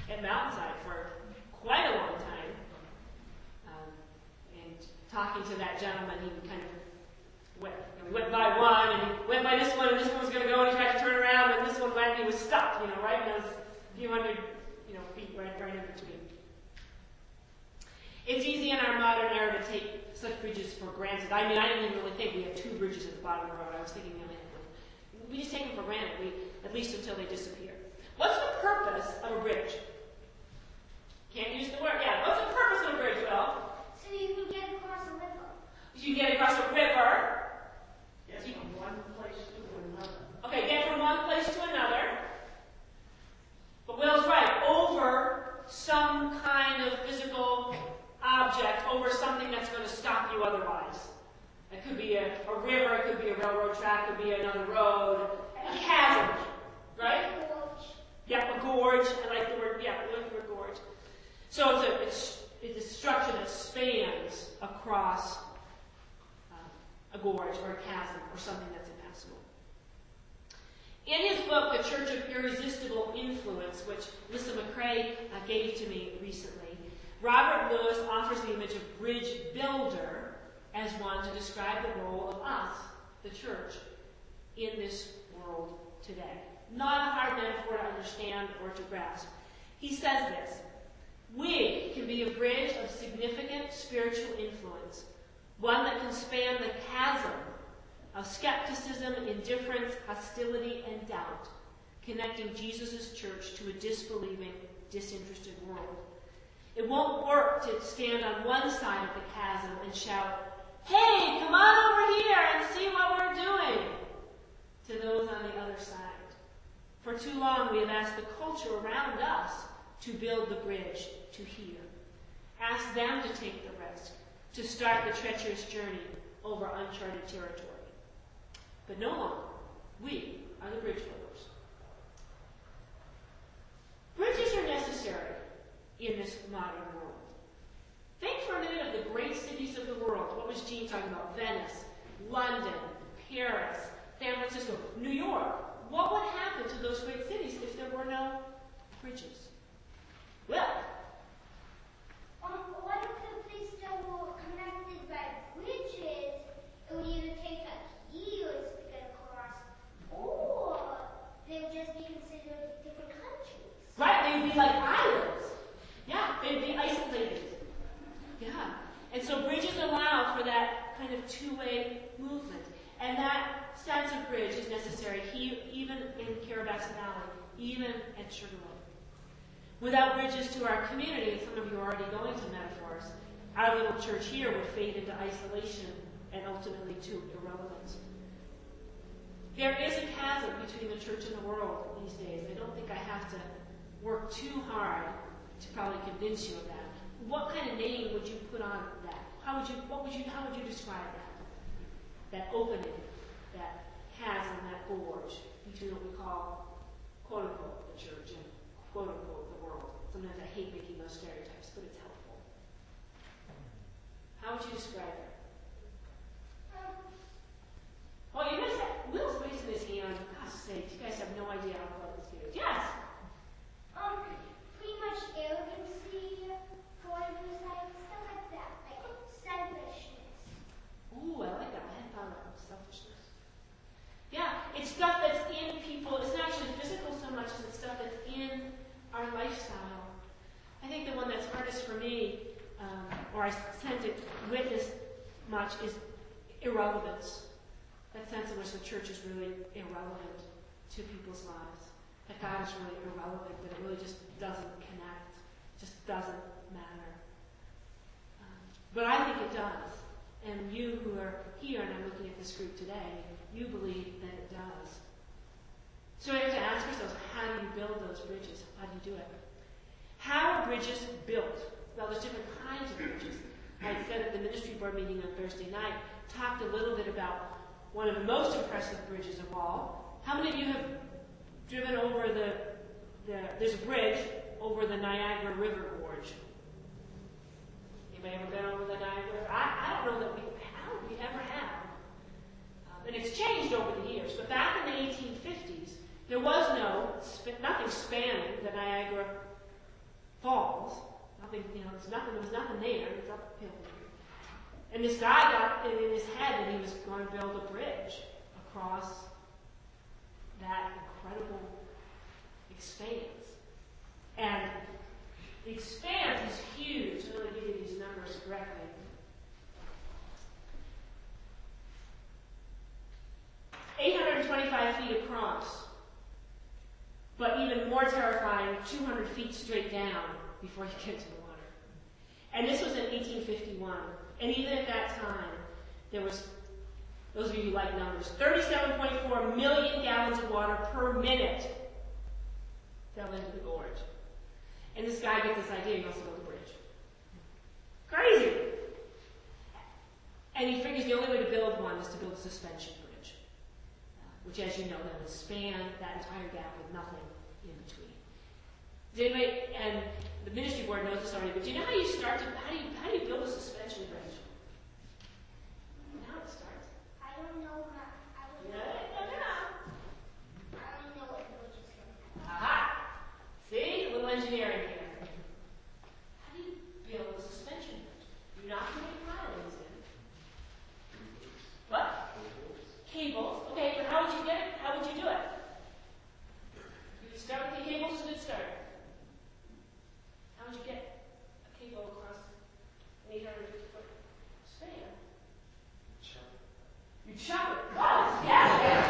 at Mountainside for quite a long time. And talking to that gentleman, he kind of went by one, and he went by this one, and this one was going to go, and he tried to turn around, and this one went, and he was stuck, right in those few hundred, feet right in between. It's easy in our modern era to take such bridges for granted. I didn't even really think we have 2 bridges at the bottom of the road. I was thinking we only had 1. We just take them for granted, at least until they disappear. What's the purpose of a bridge? Can't use the word. Yeah, what's the purpose of a bridge, Will? So you can get across a river. You get across a river. Get from one place to another. Okay, get from one place to another. But Will's right. Over some kind of physical object, over something that's going to stop you otherwise. It could be a river, it could be a railroad track, it could be another road, a chasm, right? A gorge. Yeah, a gorge. I like the word. Yeah, I like the word gorge. So it's a structure that spans across a gorge or a chasm or something that's impassable. In his book, The Church of Irresistible Influence, which Lissa McCrae gave to me recently, Robert Lewis offers the image of bridge builder as one to describe the role of us, the church, in this world today. Not a hard metaphor to understand or to grasp. He says this: we can be a bridge of significant spiritual influence, one that can span the chasm of skepticism, indifference, hostility, and doubt, connecting Jesus' church to a disbelieving, disinterested world. It won't work to stand on one side of the chasm and shout, "Hey, come on over here and see what we're doing," to those on the other side. For too long, we have asked the culture around us to build the bridge to here. Ask them to take the risk, to start the treacherous journey over uncharted territory. But no longer. We are the bridge builders. Bridges are necessary in this modern world. Think for a minute of the great cities of the world. What was Jean talking about? Venice, London, Paris, San Francisco, New York. What would happen to those great cities if there were no bridges? Well, What if the place that were connected by bridges, it would either take years to get across, or they would just be considered different countries. right, they would be like islands. Yeah, they'd be isolated. Yeah. And so bridges allow for that kind of two-way movement. And that sense of bridge is necessary even in Carrabassett Valley, even at Sugarloaf. Without bridges to our community, and some of you are already going to metaphors, our little church here would fade into isolation and ultimately to irrelevance. There is a chasm between the church and the world these days. I don't think I have to work too hard to probably convince you of that. What kind of name would you put on that? How would you describe that? That opening, that chasm, that gorge between what we call, quote unquote, the church and quote unquote the world. Sometimes I hate making those stereotypes, but it's helpful. How would you describe it? Oh, you guys have, Will's raising his hand. For God's sake, you guys have no idea how close this is. Yes. Pretty much arrogancy, forwardness, stuff like that. Like selfishness. Ooh, I like that. I hadn't thought about selfishness. Yeah, it's stuff that's in people. It's not actually physical so much as it's stuff that's in our lifestyle. I think the one that's hardest for me, or I tend to witness much, is irrelevance. That sense in which the church is really irrelevant to people's lives. That God is really irrelevant, that it really just doesn't connect, just doesn't matter. But I think it does. And you who are here, and I'm looking at this group today, you believe that it does. So we have to ask ourselves, how do you build those bridges? How do you do it? How are bridges built? Well, there's different kinds of bridges. I said at the ministry board meeting on Thursday night, talked a little bit about one of the most impressive bridges of all. How many of you have driven over there's a bridge over the Niagara River Gorge? Anybody ever been over the Niagara? I don't know that we ever have. And it's changed over the years. But back in the 1850s, there was nothing spanning the Niagara falls. Nothing, there was nothing there. It's uphill. And this guy got it in his head that he was going to build a bridge across that incredible expanse. And the expanse is huge. I'm going to give you these numbers correctly. "825 feet across, but even more terrifying, 200 feet straight down before you get to the water." And this was in 1851. And even at that time, there was, those of you who like numbers, 37.4 million gallons of water per minute fell into the gorge. And this guy gets this idea, he wants to build a bridge. Crazy! And he figures the only way to build one is to build a suspension bridge, which, as you know, then would span that entire gap with nothing in between. Anyway, and the ministry board knows this already, but do you know how how do you build a suspension bridge? You know how it starts? I don't know. I don't know. I don't know what the bridge is going. Aha! See? A little engineering here. How do you build a suspension bridge? You knock too many pilings in. What? Cables. Okay, but how would you get it? How would you do it? You would start with the cables as a good start. How would you get a cable across an 850-foot span? You chop it. Close. Yes.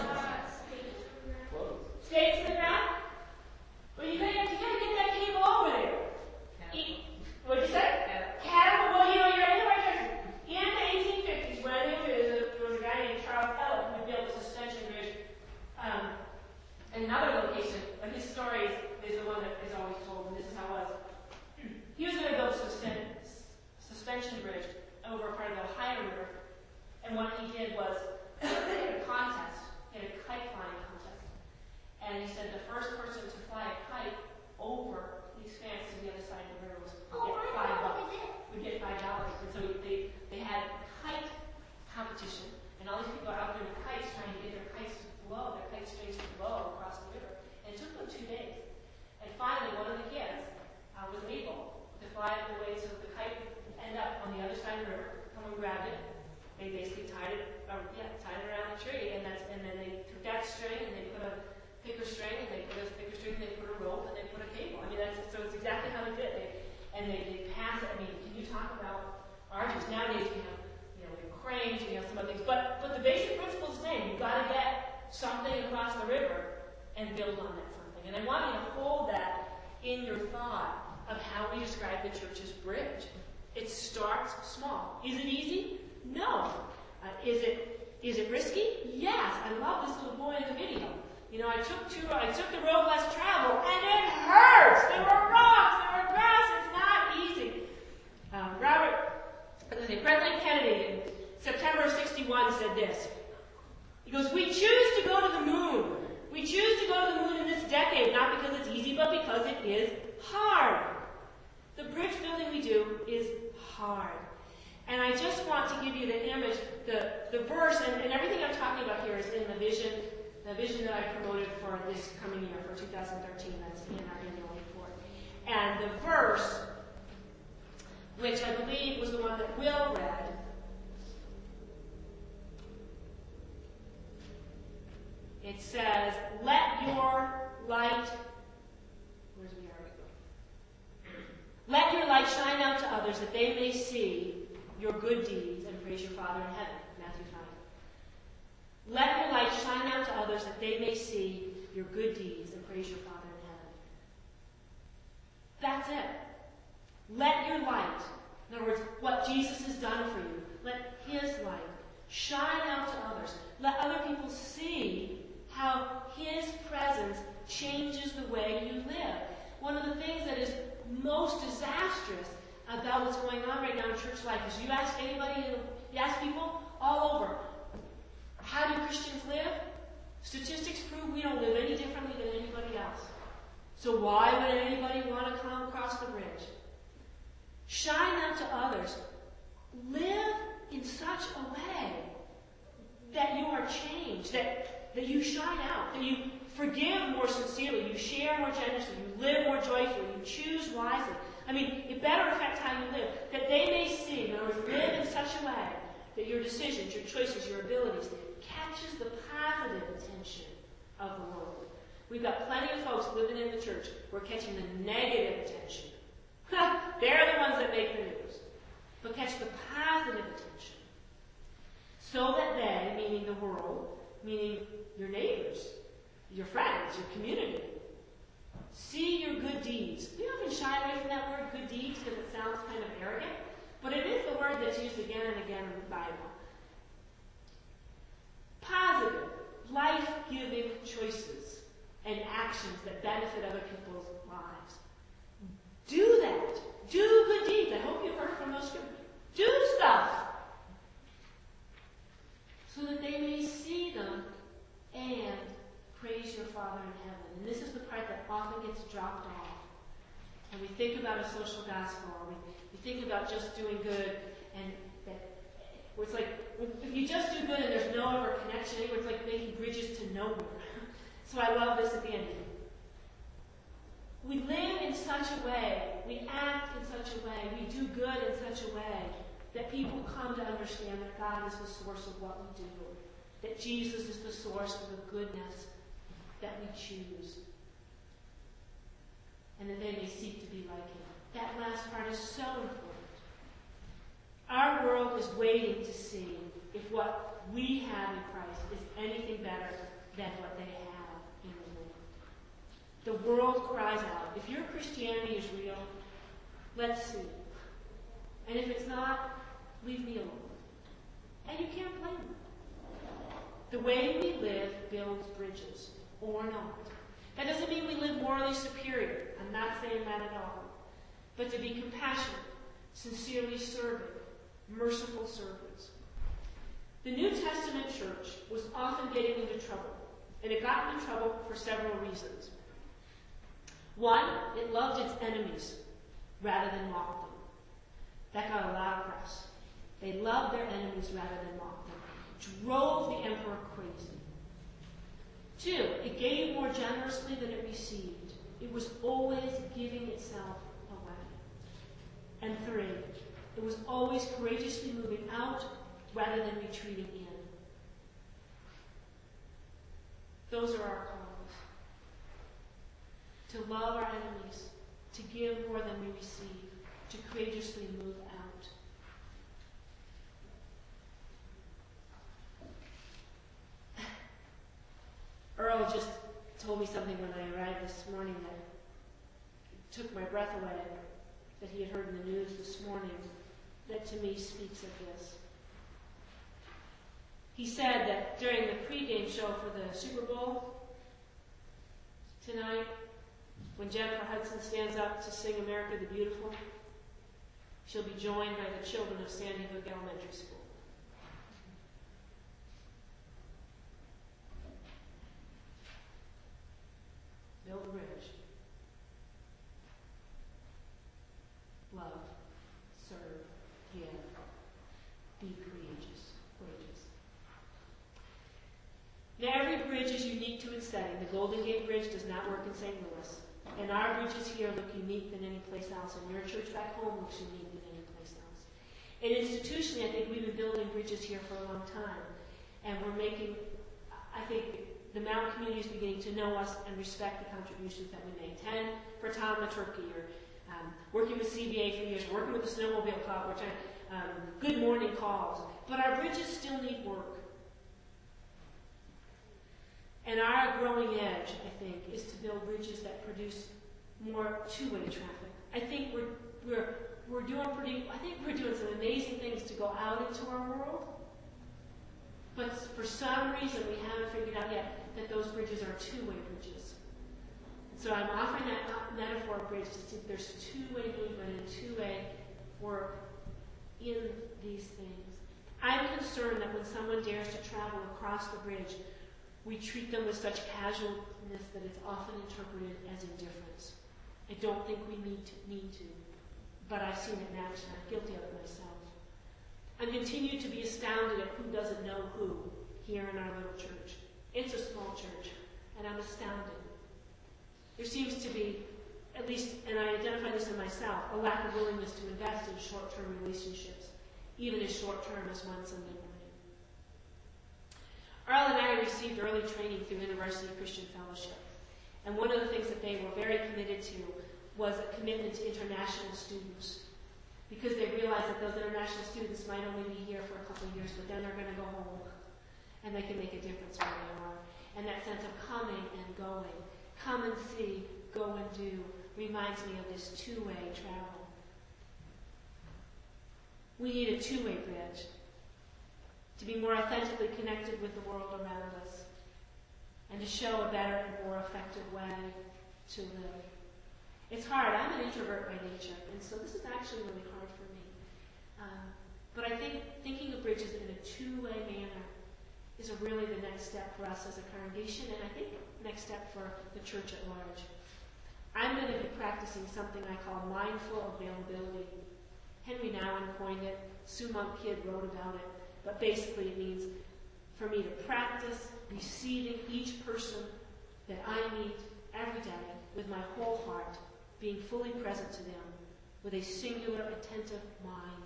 Stakes in the ground. Well, you gotta get that cable over there. What'd you say? Catapult. Well, you're in the right direction. In the 1850s, when there was a guy named Charles Ellett who built a suspension bridge. In another location, but his story is the one that is always told, and this is how it was. He was going to build a suspension bridge over part of the Ohio River, and what he did was they had a contest, he had a kite flying contest, and he said the first person to fly a kite over the expanse to the other side of the river would get $5. And so they had a kite competition, and all these people are out there with kites trying to get their kites to blow, their kite strings to blow across the river. And it took them 2 days. And finally, one of the kids was able to fly it the way so that the kite would end up on the other side of the river. Someone grabbed it. They basically tied it around the tree, and then they took that string and they put a thicker string, and they put a thicker string, and they put a rope, and they put a cable. I mean, so it's exactly how they did it. They pass it. I mean, can you talk about arduous? Nowadays we have cranes, we have some other things, but the basic principle is the same. You've got to get something across the river and build on that something. And I want you to hold that in your thought of how we describe the church's bridge. It starts small. Is it easy? No. Is it risky? Yes. I love this little boy in the video. I took the road less traveled, and it hurts. There were rocks, there were grass. It's not easy. President Kennedy in September of '61 said this. He goes, "We choose to go to the moon. We choose to go to the moon in this decade, not because it's easy, but because it is hard. The bridge building we do is hard." And I just want to give you the image, the verse, and everything I'm talking about here is in the vision that I promoted for this coming year, for 2013, that's in our annual report. And the verse, which I believe was the one that Will read, it says, "Let your light," where's we are? "Let your light shine out to others that they may see your good deeds and praise your Father in heaven." Matthew 5. "Let your light shine out to others that they may see your good deeds and praise your Father in heaven." That's it. Let your light, in other words, what Jesus has done for you, let his light shine out to others. Let other people see how his presence changes the way you live. One of the things that is most disastrous about what's going on right now in church life is you ask people all over, how do Christians live? Statistics prove we don't live any differently than anybody else. So why would anybody want to come across the bridge? Shine out to others. Live in such a way that you are changed, that you shine out, that you forgive more sincerely, you share more generously, you live more Lord joyfully. You choose wisely. I mean, it better affect how you live. That they may see, in other words, live in such a way that your decisions, your choices, your abilities catches the positive attention of the world. We've got plenty of folks living in the church who are catching the negative attention. They're the ones that make the news. But catch the positive attention. So that they, meaning the world, meaning your neighbors, your friends, your community, see your good deeds. We often shy away from that word good deeds because it sounds kind of arrogant, but it is the word that's used again and again in the Bible. Positive, life-giving choices and actions that benefit other people's lives. Do that. Do good deeds. I hope you've heard from those scriptures. Do stuff so that they may see them and praise your Father in heaven. And this is the part that often gets dropped off. And we think about a social gospel, or we think about just doing good, and that where it's like, if you just do good and there's no other connection anywhere, it's like making bridges to nowhere. So I love this at the end. We live in such a way, we act in such a way, we do good in such a way that people come to understand that God is the source of what we do, that Jesus is the source of the goodness that we choose, and that they may seek to be like Him. That last part is so important. Our world is waiting to see if what we have in Christ is anything better than what they have in the world. The world cries out, if your Christianity is real, let's see. And if it's not, leave me alone. And you can't blame them. The way we live builds bridges, or not. That doesn't mean we live morally superior. I'm not saying that at all. But to be compassionate, sincerely serving, merciful servants. The New Testament church was often getting into trouble. And it got into trouble for several reasons. One, it loved its enemies rather than mocked them. That got a lot of press. They loved their enemies rather than mocked them. Drove the emperor crazy. Two, it gave more generously than it received. It was always giving itself away. And three, it was always courageously moving out rather than retreating in. Those are our calls. To love our enemies, to give more than we receive, to courageously move out. Earl just told me something when I arrived this morning that took my breath away, that he had heard in the news this morning, that to me speaks of this. He said that during the pregame show for the Super Bowl tonight, when Jennifer Hudson stands up to sing America the Beautiful, she'll be joined by the children of Sandy Hook Elementary School. Build a bridge. Love. Serve. Give. Be courageous. Now, every bridge is unique to its setting. The Golden Gate Bridge does not work in St. Louis. And our bridges here look unique than any place else. And your church back home looks unique than any place else. And institutionally, I think we've been building bridges here for a long time. And we're making, I think, the Mountain community is beginning to know us and respect the contributions that we make. 10 for Tom the Turkey, or working with CBA for years, working with the Snowmobile Club, or good morning calls. But our bridges still need work. And our growing edge, I think, is to build bridges that produce more two-way traffic. I think we're doing some amazing things to go out into our world. But for some reason, we haven't figured out yet that those bridges are two-way bridges. And so I'm offering that metaphor of bridges to see if there's two-way movement and two-way work in these things. I'm concerned that when someone dares to travel across the bridge, we treat them with such casualness that it's often interpreted as indifference. I don't think we need to, but I've seen it in action. I'm guilty of it myself. I'm continued to be astounded at who doesn't know who here in our little church. It's a small church, and I'm astounded. There seems to be at least, and I identify this in myself, a lack of willingness to invest in short-term relationships, even as short-term as one Sunday morning. Earl and I received early training through University Christian Fellowship, and one of the things that they were very committed to was a commitment to international students, because they realized that those international students might only be here for a couple of years, but then they're going to go home, and they can make a difference where they are. And that sense of coming and going, come and see, go and do, reminds me of this two-way travel. We need a two-way bridge to be more authentically connected with the world around us and to show a better and more effective way to live. It's hard. I'm an introvert by nature, and so this is actually really hard for me. But I think thinking of bridges in a two-way manner is really the next step for us as a congregation, and I think the next step for the church at large. I'm going to be practicing something I call mindful availability. Henry Nouwen coined it. Sue Monk Kidd wrote about it. But basically it means for me to practice receiving each person that I meet every day with my whole heart, being fully present to them with a singular, attentive mind.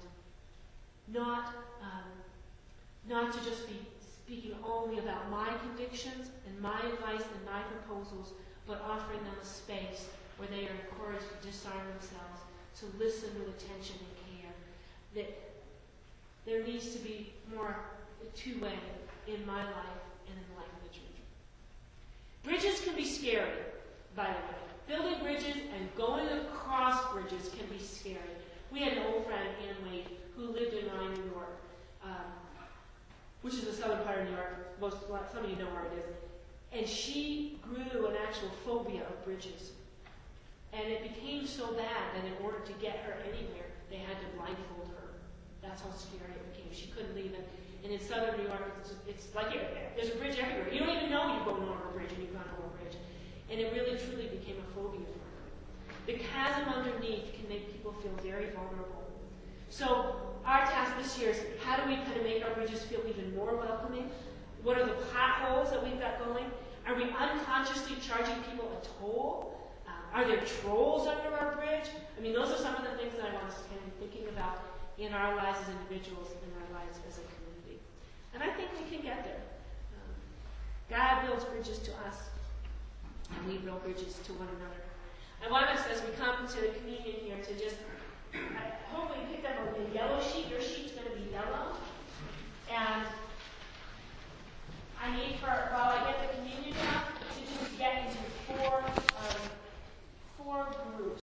Not to just be speaking only about my convictions and my advice and my proposals, but offering them a space where they are encouraged to disarm themselves, to listen with attention and care. That there needs to be more two-way in my life and in the life of the church. Bridges can be scary, by the way. Building bridges and going across bridges can be scary. We had an old friend, Ann Wade, who lived in Rye, New York, which is the southern part of New York. Some of you know where it is. And she grew an actual phobia of bridges. And it became so bad that in order to get her anywhere, they had to blindfold her. That's how scary it became. She couldn't leave it. And in southern New York, it's like there's a bridge everywhere. You don't even know you're going over a bridge and you've gone over a bridge. And it really, truly became a phobia for her. The chasm underneath can make people feel very vulnerable. So our task this year is, how do we kind of make our bridges feel even more welcoming? What are the potholes that we've got going? Are we unconsciously charging people a toll? Are there trolls under our bridge? I mean, those are some of the things that I want us to kind of be thinking about in our lives as individuals and in our lives as a community. And I think we can get there. God builds bridges to us, and we build bridges to one another. I want us, as we come to communion here, to just